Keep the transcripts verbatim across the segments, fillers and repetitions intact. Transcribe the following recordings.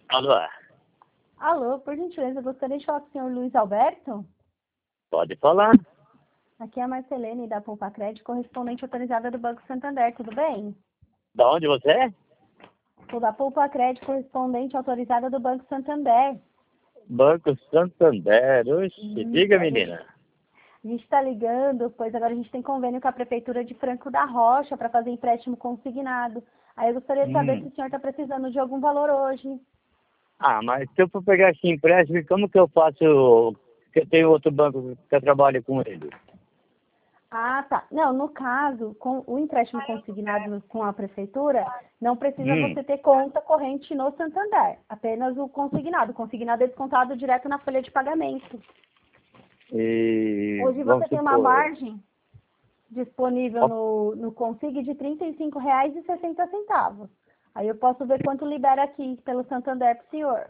Alô? Alô, por gentileza, eu gostaria de falar com o senhor Luiz Alberto? Pode falar. Aqui é a Marcelene da Poupa Crédito, correspondente autorizada do Banco Santander, tudo bem? Da onde você é? Sou da Poupa Crédito, correspondente autorizada do Banco Santander. Banco Santander. Oxe, Hum, diga, a gente menina. a gente está ligando, pois agora a gente tem convênio com a Prefeitura de Franco da Rocha para fazer empréstimo consignado. Aí eu gostaria de saber se Hum. o senhor está precisando de algum valor hoje. Ah, mas se eu for pegar esse empréstimo, como que eu faço? Que eu tenho outro banco que eu trabalho com ele. Ah, tá. Não, no caso, com o empréstimo consignado com a prefeitura, não precisa Hum. você ter conta corrente no Santander. Apenas o consignado. O consignado é descontado direto na folha de pagamento. E Hoje vamos você tem uma supor. margem disponível Ó, no, no Consig de trinta e cinco reais e sessenta centavos. Aí eu posso ver quanto libera aqui pelo Santander para o senhor.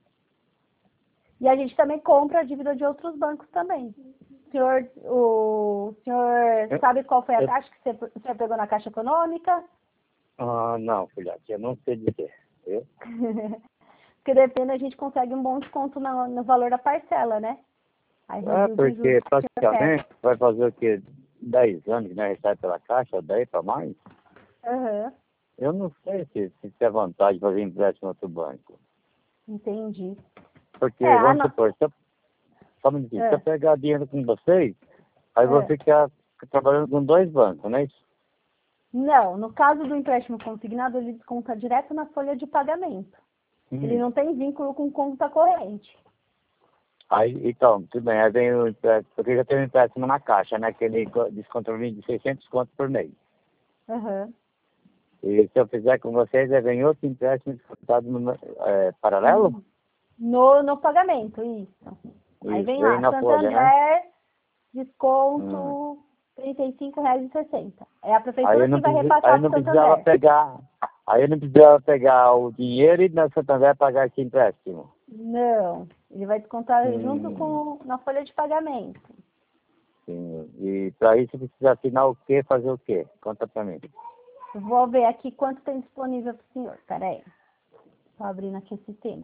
E a gente também compra a dívida de outros bancos também. O senhor, o senhor eu- sabe qual foi a eu- taxa que você, o senhor pegou na Caixa Econômica? Ah, não, filhote, eu não sei dizer. Eu? Porque depende, a gente consegue um bom desconto no, no valor da parcela, né? Aí É reduz os juros porque que o senhor pega. praticamente vai fazer o quê? dez anos, né? Recebe pela caixa, dez para mais. Aham, Eu não sei se, se isso é vantagem fazer empréstimo em outro banco. entendi. Porque, É, a vamos no... supor, se eu, só um minutinho, se eu é, pegar dinheiro com vocês, aí eu vou é. ficar trabalhando com dois bancos, não é isso? Não, no caso do empréstimo consignado, ele desconta direto na folha de pagamento. Ele Hum. não tem vínculo com conta corrente. Aí, então, tudo bem, aí vem o empréstimo, porque já tem um empréstimo na caixa, né? Que ele co- desconta de seiscentos contos por mês. Aham. E se eu fizer com vocês, aí vem outro empréstimo descontado no, meu- é, paralelo? Hum. No, no pagamento, isso. Aí Isso, vem vem lá, na folha, né? Santander, Hum. desconto trinta e cinco reais e sessenta. É a Aí eu prefeitura não, que vai preci- aí eu repassar para não o precisava Santander. pegar, aí eu não precisava pegar o dinheiro e na Santander pagar esse empréstimo. Não, ele vai descontar junto Hum, com na folha de pagamento. sim. E para isso precisa assinar o quê, fazer o quê? Conta para mim. Eu vou ver aqui quanto tem disponível para o senhor. Pera aí. Estou abrindo aqui esse tema.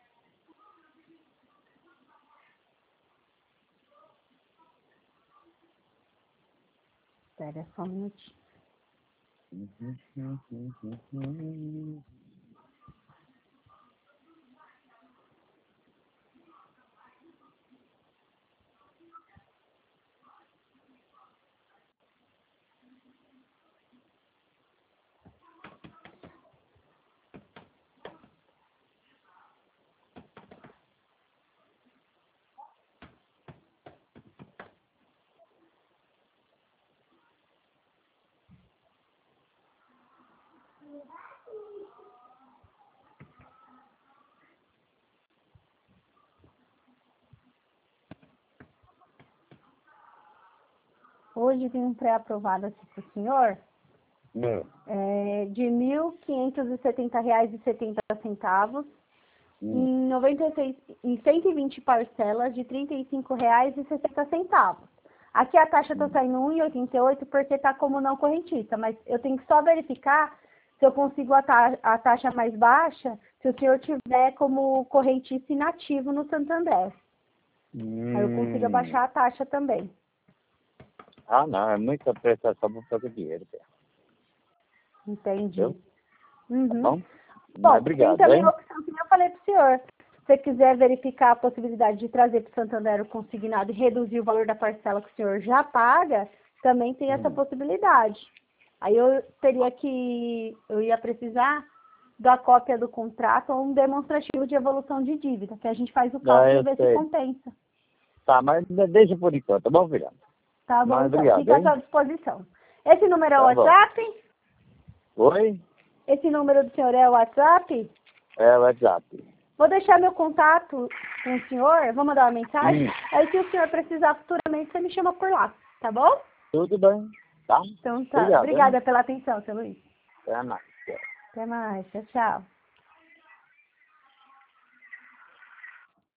Espera só um minutinho. Hoje tem um pré-aprovado aqui para o senhor Hum, é, de mil quinhentos e setenta reais e setenta centavos hum, em, noventa e seis, em cento e vinte parcelas de trinta e cinco reais e sessenta centavos. Aqui a taxa está hum. saindo um vírgula oitenta e oito porque está como não correntista, mas eu tenho que só verificar se eu consigo a, ta a taxa mais baixa se o senhor tiver como correntista inativo no Santander. Aí eu consigo Hum. abaixar a taxa também. Ah, não, é muita prestação para pouco dinheiro, Pé. Entendi. Entendeu? Tá Uhum. bom? Mas Bom, tem obrigado, também a hein? opção que eu falei para o senhor. Se você quiser verificar a possibilidade de trazer para o Santander o consignado e reduzir o valor da parcela que o senhor já paga, também tem essa Hum. possibilidade. Aí eu teria que, eu ia precisar da cópia do contrato ou um demonstrativo de evolução de dívida, que a gente faz o Ah, cálculo e eu vê se sei. compensa. Tá, mas de- deixa por enquanto, tá bom, filha? Tá bom, Mas então. obrigado, Fica à hein? sua disposição. Esse número é o Tá bom. WhatsApp? Oi? Esse número do senhor é o WhatsApp? É o WhatsApp. Vou deixar meu contato com o senhor, vou mandar uma mensagem. Hum. Aí se o senhor precisar futuramente, você me chama por lá, tá bom? Tudo bem, tá? Então tá. Obrigado, hein? Obrigada pela atenção, seu Luiz. Até mais. Até mais. Tchau, tchau.